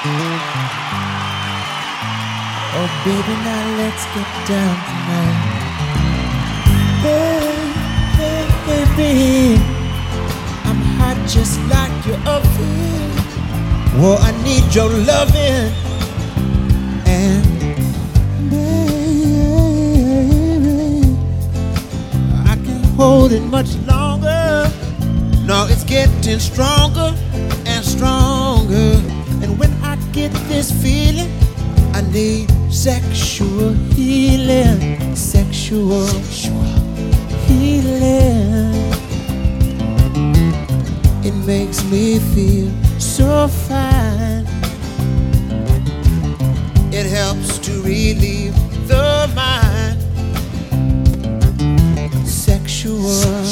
Oh baby, now let's get down tonight. Hey, baby, I'm hot just like your oven. Well, I need your loving. And baby, I can't hold it much longer. No, it's getting stronger and stronger. And when I get this feeling, I need sexual healing. Sexual healing. It makes me feel so fine. It helps to relieve the mind. Sexual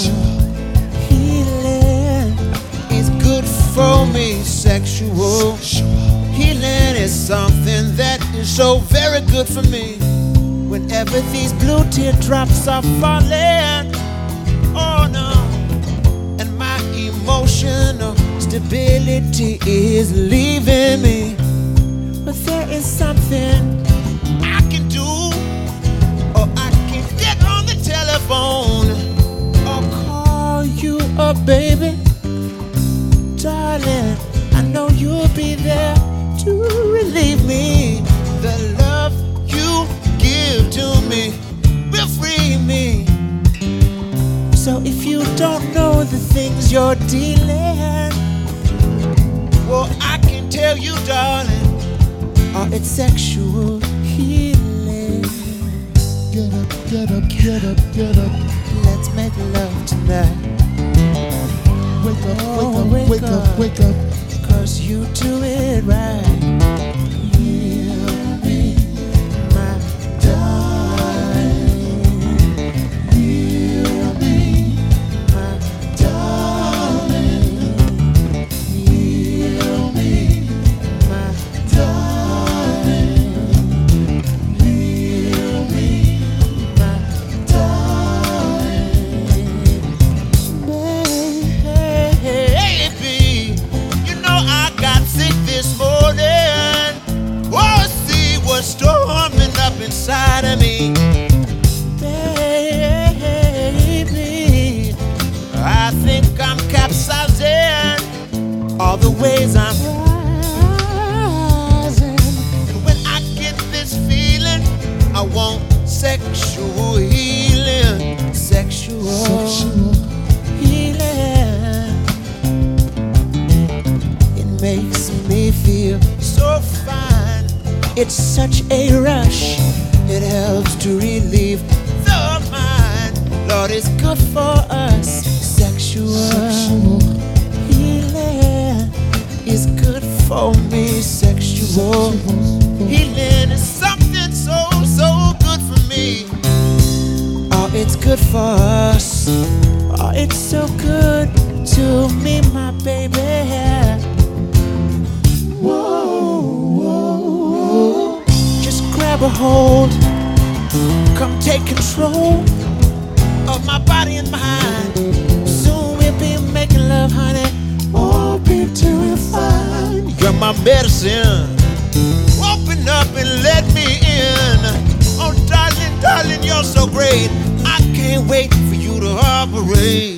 healing is good for me. Sexual healing is something that is so very good for me. Whenever these blue teardrops are falling, oh no, and my emotional stability is leaving me. But there is something I can do, or I can get on the telephone or call you up, baby. Darling, I know you'll be there to relieve me. The love you give to me will free me. So if you don't know the things you're dealing, well, I can tell you, darling, it's sexual healing. Get up, get up, get up, get up. Let's make love tonight. Wake up, wake up, wake up. 'Cause you do it right. Heal me, my darling. Heal me, my darling. Heal me, my darling. Heal me, my darling. Baby, you know I got sick this morning. Oh, see what's storming up inside of me. Baby, I think I'm capsizing. All the ways I'm rising. And when I get this feeling, I want sexual healing. Sexual healing. It makes me feel so fine. It's such a rush. It helps to relieve the mind. Lord, it's good for us. Sexual healing is good for me. Sexual healing is something so, so good for me. Oh, it's good for us. Oh, it's so good to me, my baby. Whoa, whoa. Just grab a hold. Come take control of my body and mind. Soon we'll be making love, honey. Oh, be doing fine. You're my medicine. Open up and let me in. Oh, darling, darling, you're so great. I can't wait for you to operate.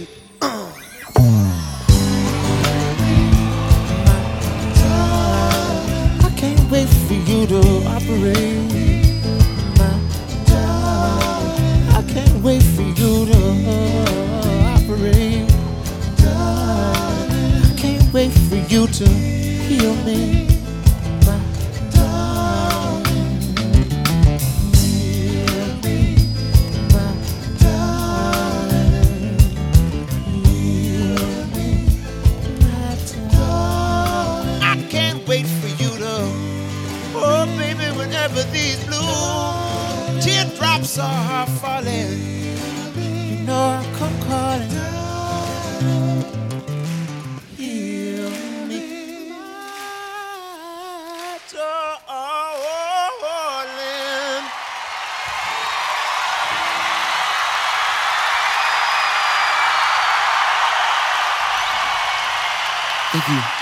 I can't wait for you to operate. I can't wait for you to operate. I can't wait for you to heal me. My darling, heal me. My darling, heal me. My darling, I can't wait for you to, oh baby, whenever these blue teardrops are falling, you know I'll come calling. Heal me, my darling. Thank you.